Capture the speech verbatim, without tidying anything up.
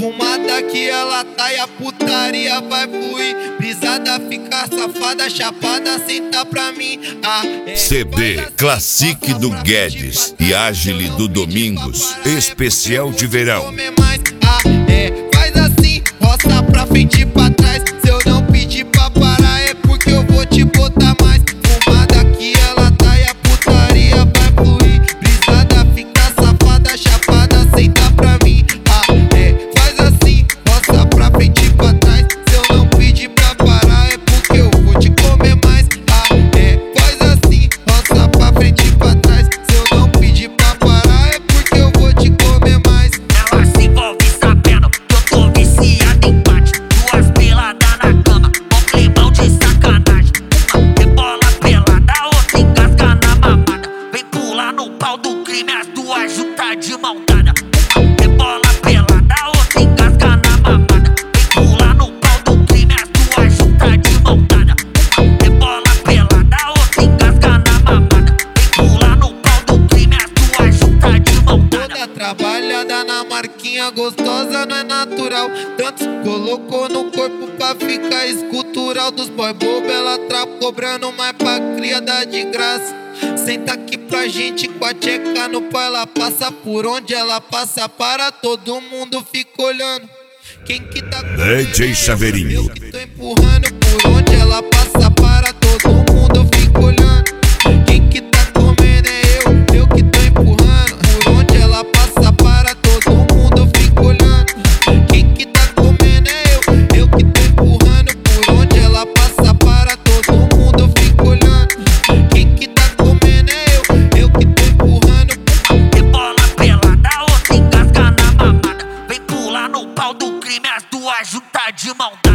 Fumada que ela tá e a putaria vai fluir. Brisada fica safada, chapada, senta pra mim. Ah, é, C D Classic do Guedes e Agile do Domingos, especial de verão. Ah, é, faz assim, roça pra frente e pra trás. Se eu não pedir pra parar é porque eu vou te botar mais. Fumada que ela tá e a putaria vai fluir. Brisada fica safada, chapada, senta pra mim. Ah, é, faz assim, roça pra frente e pra trás. Se eu não pedir pra parar é porque eu vou te comer mais. Ah, é, faz assim, roça pra frente e pra trás. Se eu não pedir pra parar é porque eu vou te comer mais. Ela se envolve sabendo que eu tô viciado em bate. Duas peladas na cama, com climão de sacanagem. Uma rebola pelada, outra engasga na mamada. Vem pular no pau do crime, as duas juntas de mão dada. Uma rebola pelada, outra engasga na mamada. Vem pular no pau do crime, as duas juntas de mão dada. Uma rebola pelada, outra engasga na mamada. Vem pular no pau do crime, as duas juntas de mão dada. Toda trabalhada na marquinha gostosa não é natural. Tantos colocou no corpo pra ficar escultural. Dos boy bobo ela tá cobrando mais pra cria dar de graça. Senta aqui pra gente com a tcheca no pau. Ela passa por onde ela passa, para todo mundo fica olhando. Quem que tá D J Chaveirinho. Eu que tô empurrando por onde ela passa, para todo mundo fica olhando. Quem que tá comendo é eu, eu que tô empurrando por onde ela passa, para todo mundo fica olhando. Quem que tá comendo é eu, eu que tô empurrando por onde ela passa, para todo mundo fica olhando. Quem que tá comendo é eu, eu que tô empurrando. Rebola pelada, outra engasga na mamada. Vem pular no pau do crime, as duas juntas de mão dada.